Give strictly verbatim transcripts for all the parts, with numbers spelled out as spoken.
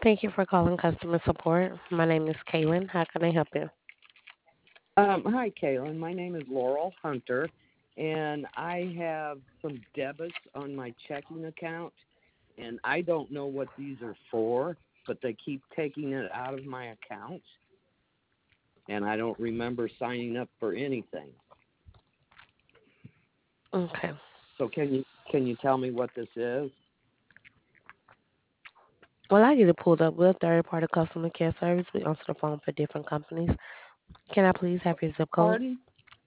Thank you for calling customer support. My name is Kaylin. How can I help you? Um, hi, Kaylin. My name is Laurel Hunter, and I have some debits on my checking account, and I don't know what these are for, but they keep taking it out of my account, and I don't remember signing up for anything. Okay. So can you can you tell me what this is? Well, I get it pulled up. We're a third-party customer care service. We answer the phone for different companies. Can I please have your zip code? Pardon?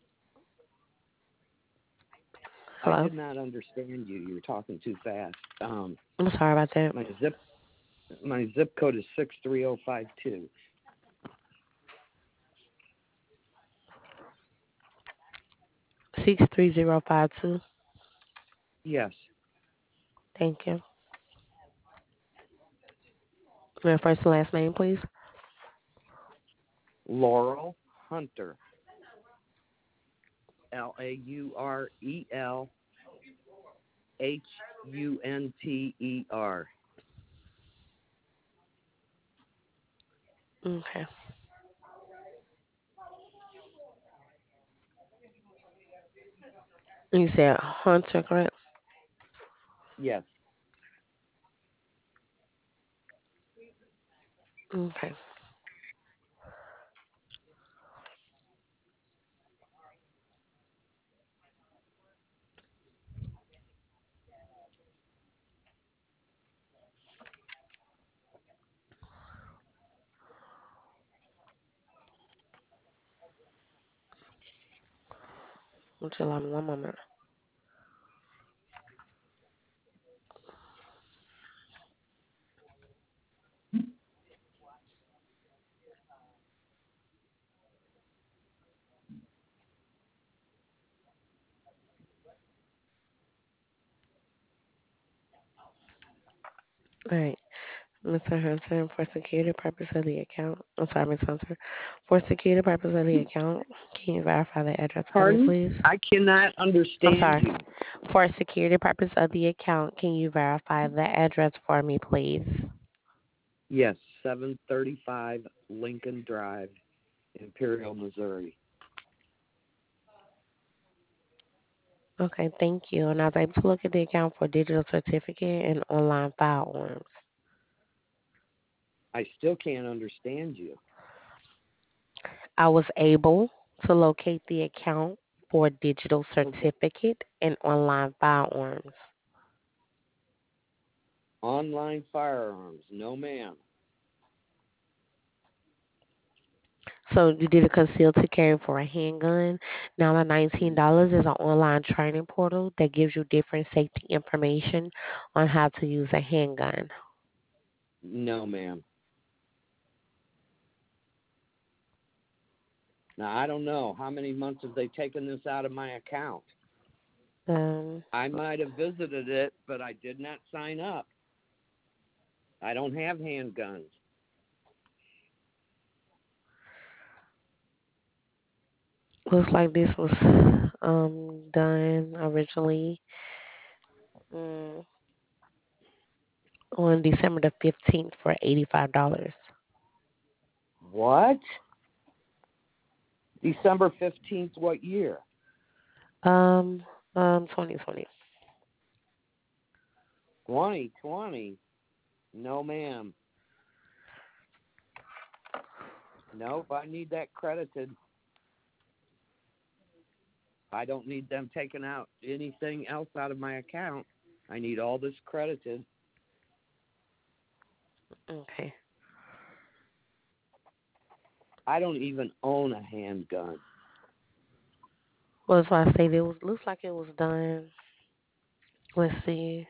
I Hello? did not understand you. You were talking too fast. Um, I'm sorry about that. my zip my zip code is six three zero five two. six three zero five two. Yes, Thank you. Your first and last name, please. Laurel Hunter. L A U R E L H U N T E R. Okay. You said Hunter, correct? Yes. Okay. Would you allow me one moment? All right. mister Hunter, for security purpose of the account, I'm sorry, Miss Hunter. For security purpose of the account, can you verify the address for me, Pardon? please? I cannot I'm understand sorry. you. For security purpose of the account, can you verify the address for me, please? Yes, seven thirty-five Lincoln Drive, Imperial, Missouri. Okay, thank you. And I was able to look at the account for digital certificate and online firearms. I still can't understand you. I was able to locate the account for digital Okay. certificate and online firearms. Online firearms. No, ma'am. So you did a concealed to carry for a handgun. Now the nineteen dollars is an online training portal that gives you different safety information on how to use a handgun. No, ma'am. Now, I don't know. How many months have they taken this out of my account? Um, I might have visited it, but I did not sign up. I don't have handguns. looks like this was um done originally mm, on December the fifteenth for eighty-five dollars. What? December fifteenth, what year? Um, um, twenty twenty. twenty twenty. No, ma'am. Nope, I need that credited. I don't need them taking out anything else out of my account. I need all this credited. Okay. I don't even own a handgun. Well, that's why I say it was looks like it was done. Let's see.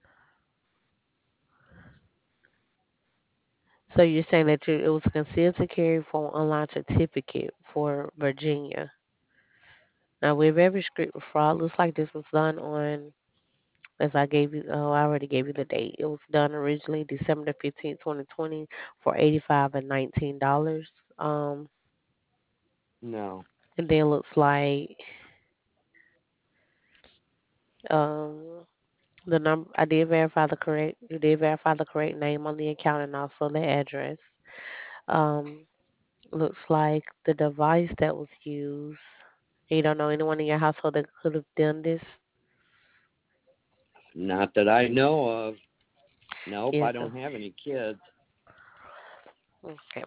So you're saying that you, it was concealed to carry for online certificate for Virginia. Now we're very strict with fraud. Looks like this was done on, as I gave you. Oh, I already gave you the date. It was done originally December fifteenth, twenty twenty, for eighty-five and nineteen dollars. Um, No. and then looks like um The number I did verify the correct. You did verify the correct name on the account and also the address. Um, looks like the device that was used. You don't know anyone in your household that could have done this. Not that I know of. Nope, I Is the don't have any kids. okay.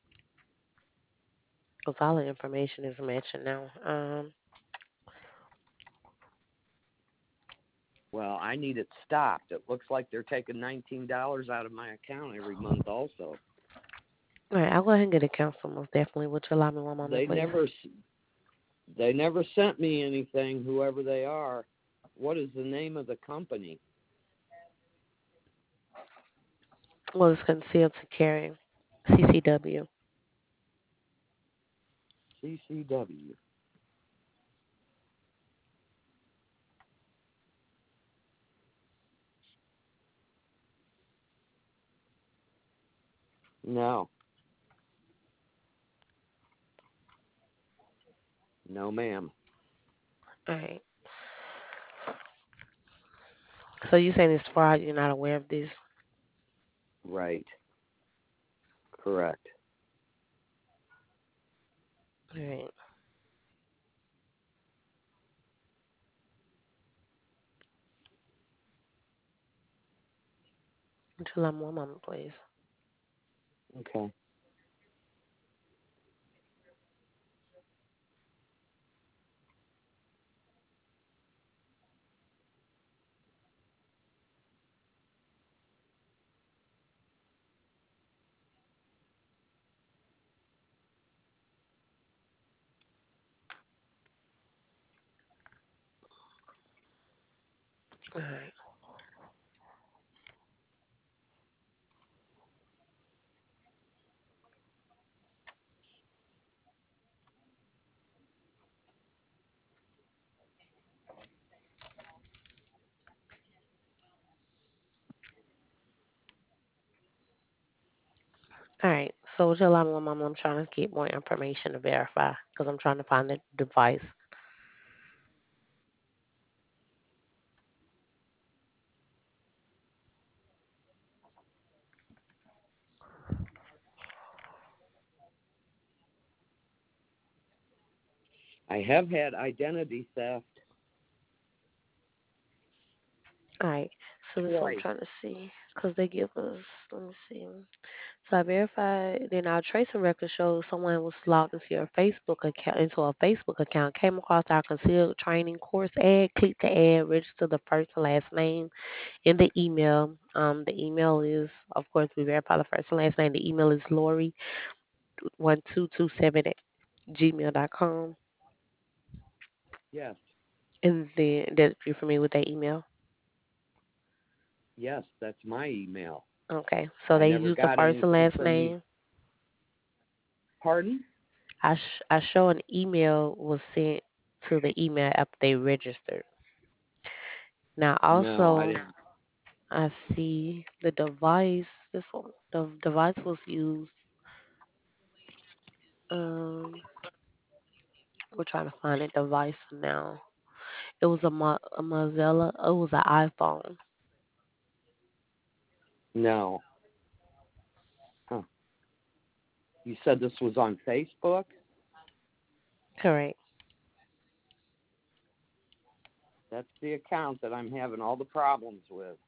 Because all the information is matching now. Um, Well, I need it stopped. It looks like they're taking nineteen dollars out of my account every month. Also, all right, I'll go ahead and get a counsel. Most definitely. Would you allow me one moment, they please? never they never sent me anything. Whoever they are, what is the name of the company? Well, it's concealed to carry. C C W. C C W. No, no, ma'am. All right. So you saying it's fraud? You're not aware of this? Right, correct. All right. Would you allow me one moment, please? Okay. All right. All right. So would you allow me one moment? I'm trying to get more information to verify because I'm trying to find the device. I have had identity theft All right. So this is what I'm twice. trying to see because they give us. Let me see. So I verified. Then our tracing record shows someone was logged into your Facebook account, into a Facebook account, came across our concealed training course ad, clicked the ad, registered the first and last name in the email. Um, the email is, of course, we verify the first and last name. The email is Lori one two two seven at gmail dot com. Yes, And then that you familiar with that email? yes, that's my email. Okay. So I they never use the got first and anything last from you. name. Pardon? I sh- I show an email was sent to the email after they registered. Now No, I also didn't. I see the device. This one, the device was used. Um, we're trying to find a device now. It was a, Mo- a Mozilla. It was an iPhone. No. Huh. You said this was on Facebook? Correct. That's the account that I'm having all the problems with.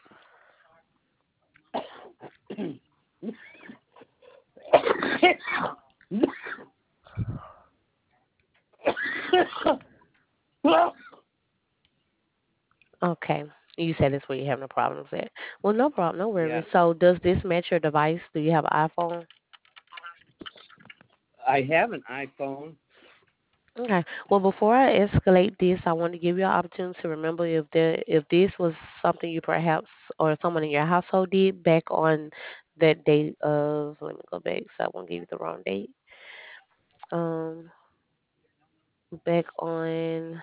Okay. You said that's where you're having the problems at. Well, no problem. No Yes. worries. So, does this match your device? Do you have an iPhone? I have an iPhone. Okay. Well, before I escalate this, I want to give you an opportunity to remember if there, if this was something you perhaps or someone in your household did back on that date of. Let me go back, so I won't give you the wrong date. Um, back on.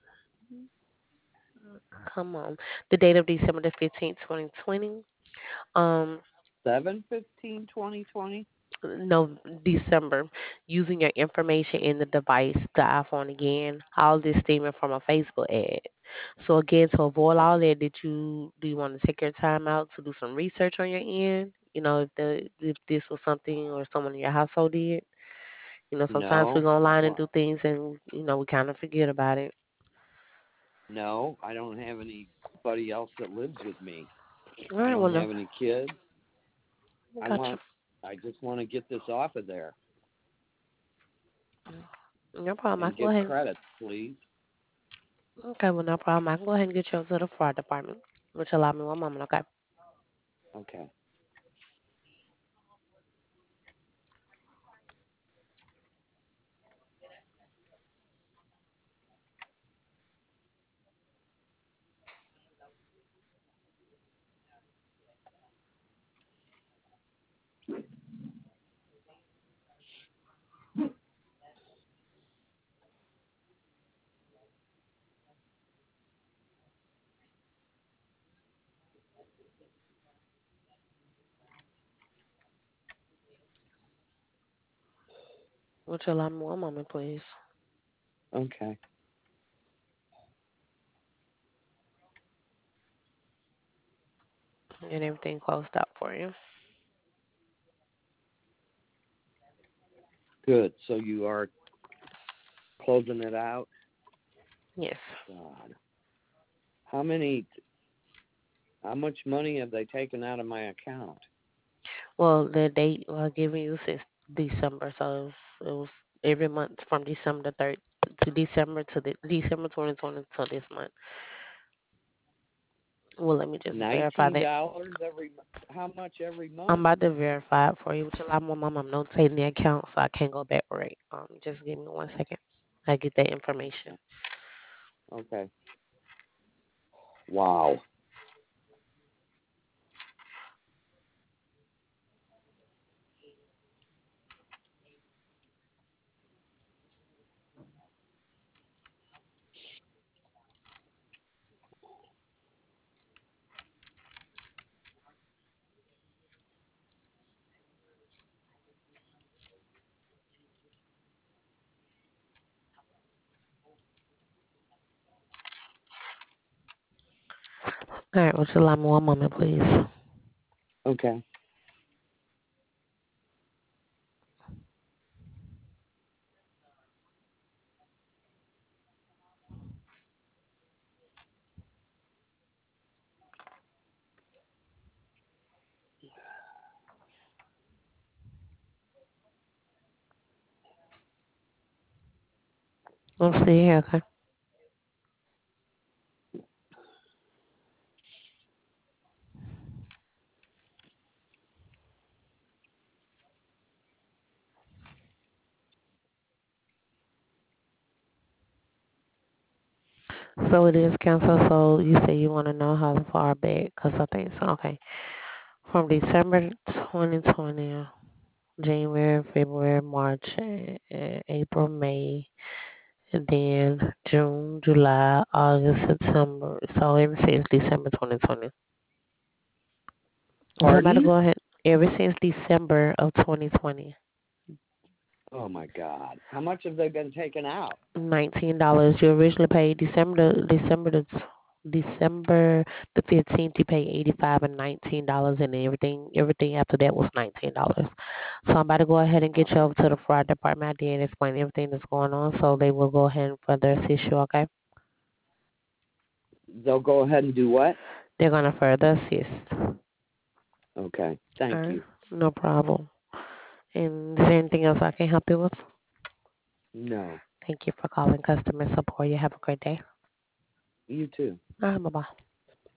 Come on, the date of December the fifteenth, twenty twenty. Um, seven fifteen twenty twenty. no, December, using your information in the device, the iPhone again. All this stemming from a Facebook ad. So again, to avoid all that, did you do you want to take your time out to do some research on your end? You know, if the if this was something or someone in your household did. You know, sometimes we No. go online and Well, do things and you know we kind of forget about it. no, I don't have anybody else that lives with me. All I right, well, don't no, have any kids. I gotcha. want I just want to get this off of there No problem. I and can go get ahead. credits, please. Okay, well, no problem. I can go ahead and get you over to the fraud department, which allow me one moment. Okay. Okay. Which allow me one moment, please, Okay. and everything closed out for you. Good. So you are closing it out? Yes. God. How many how much money have they taken out of my account? Well, the date uh, given you since December, so it was, it was every month from December third to December to the December twenty twenty to this month. Well, let me just verify Nineteen that. dollars every how much every I'm month? about to verify it for you, which allow my mom. I'm notating the account, so I can't go back right. Um, just give me one second. I get that information. Okay. Okay. Wow. All right, would you allow me one moment, please? Okay. I'm still here, okay? So it is canceled. So you say you want to know how far back? Because I think so. Okay. From December twenty twenty, January, February, March, eh, eh, April, May, and then June, July, August, September. So ever since December twenty twenty. So I'm about to Pardon? go ahead. Ever since December of twenty twenty. Oh my God. How much have they been taken out? Nineteen dollars. You originally paid December the December the tw- December the fifteenth. You paid eighty five and nineteen dollars, and everything everything after that was nineteen dollars. So I'm about to go ahead and get you over to the fraud department. I did explain everything that's going on, so they will go ahead and further assist you. Okay, They'll go ahead and do what? they're gonna further assist. Okay. All Thank right, you. no problem. And is there anything else I can help you with? No. Thank you for calling customer support. You have a great day. You too. All right, bye bye.